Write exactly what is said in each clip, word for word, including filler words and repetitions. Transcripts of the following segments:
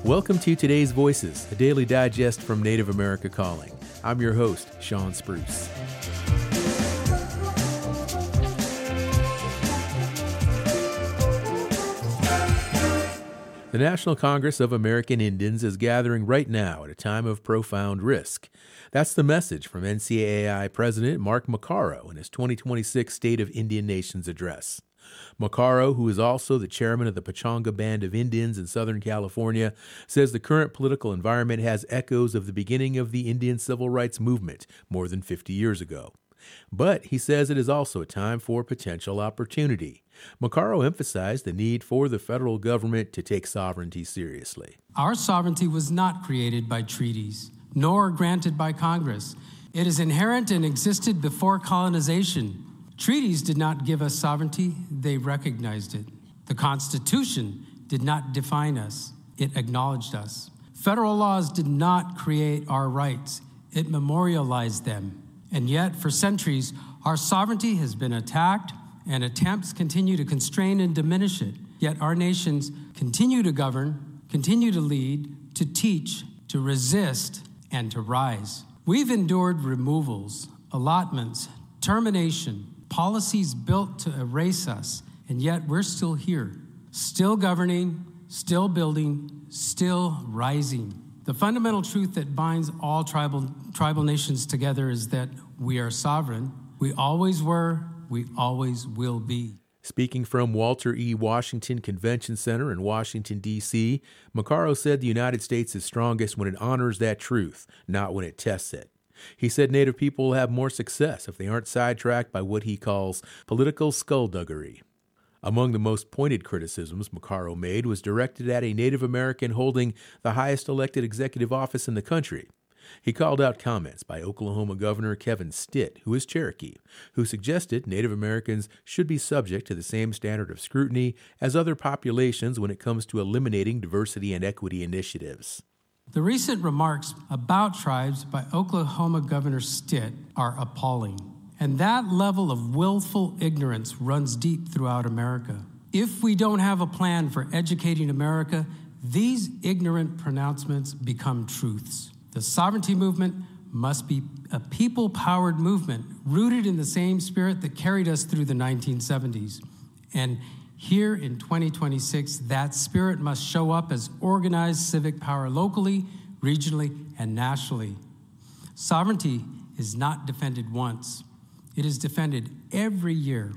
Welcome to Today's Voices, a daily digest from Native America Calling. I'm your host, Sean Spruce. The National Congress of American Indians is gathering right now at a time of profound risk. That's the message from N C A A I President Mark Maccaro in his twenty twenty-six State of Indian Nations address. Maccaro, who is also the chairman of the Pechanga Band of Indians in Southern California, says the current political environment has echoes of the beginning of the Indian civil rights movement more than fifty years ago. But he says it is also a time for potential opportunity. Maccaro emphasized the need for the federal government to take sovereignty seriously. Our sovereignty was not created by treaties, nor granted by Congress. It is inherent and existed before colonization. Treaties did not give us sovereignty, they recognized it. The Constitution did not define us, it acknowledged us. Federal laws did not create our rights, it memorialized them. And yet, for centuries, our sovereignty has been attacked, and attempts continue to constrain and diminish it. Yet our nations continue to govern, continue to lead, to teach, to resist, and to rise. We've endured removals, allotments, termination, policies built to erase us, and yet we're still here, still governing, still building, still rising. The fundamental truth that binds all tribal, tribal nations together is that we are sovereign. We always were, we always will be. Speaking from Walter E. Washington Convention Center in Washington, D C, Maccaro said the United States is strongest when it honors that truth, not when it tests it. He said Native people will have more success if they aren't sidetracked by what he calls political skullduggery. Among the most pointed criticisms Maccaro made was directed at a Native American holding the highest elected executive office in the country. He called out comments by Oklahoma Governor Kevin Stitt, who is Cherokee, who suggested Native Americans should be subject to the same standard of scrutiny as other populations when it comes to eliminating diversity and equity initiatives. The recent remarks about tribes by Oklahoma Governor Stitt are appalling. And that level of willful ignorance runs deep throughout America. If we don't have a plan for educating America, these ignorant pronouncements become truths. The sovereignty movement must be a people-powered movement rooted in the same spirit that carried us through the nineteen seventies. And here in twenty twenty-six, that spirit must show up as organized civic power locally, regionally, and nationally. Sovereignty is not defended once. It is defended every year,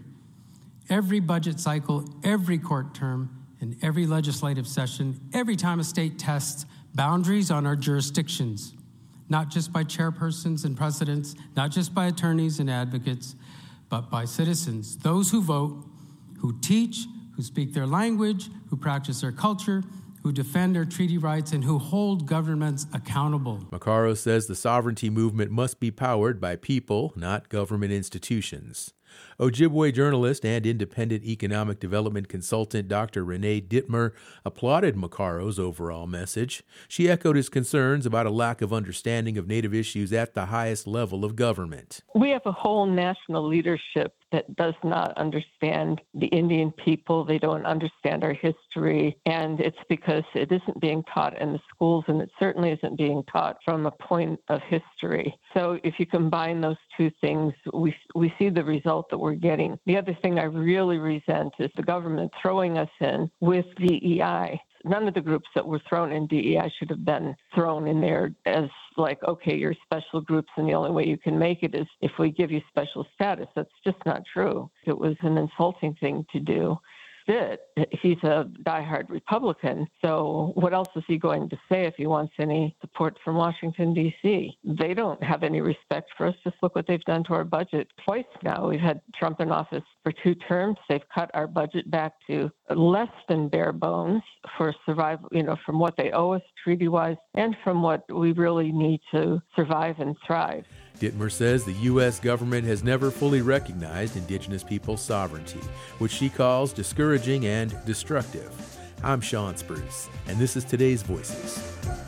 every budget cycle, every court term, and every legislative session, every time a state tests boundaries on our jurisdictions, not just by chairpersons and presidents, not just by attorneys and advocates, but by citizens, those who vote, who teach, who speak their language, who practice their culture, who defend their treaty rights, and who hold governments accountable. Maccaro says the sovereignty movement must be powered by people, not government institutions. Ojibwe journalist and independent economic development consultant Doctor Renee Dittmer applauded Maccaro's overall message. She echoed his concerns about a lack of understanding of Native issues at the highest level of government. We have a whole national leadership that does not understand the Indian people. They don't understand our history, and it's because it isn't being taught in the schools, and it certainly isn't being taught from a point of history. So if you combine those two things, we we see the result that we're getting. The other thing I really resent is the government throwing us in with D E I. None of the groups that were thrown in D E I should have been thrown in there as like, okay, you're special groups and the only way you can make it is if we give you special status. That's just not true. It was an insulting thing to do. It. He's a diehard Republican, so what else is he going to say if he wants any support from Washington, D C? They don't have any respect for us. Just look what they've done to our budget twice now. We've had Trump in office for two terms. They've cut our budget back to less than bare bones for survival, you know, from what they owe us treaty-wise and from what we really need to survive and thrive. Dittmer says the U S government has never fully recognized Indigenous peoples' sovereignty, which she calls discouraging and destructive. I'm Sean Spruce, and this is Today's Voices.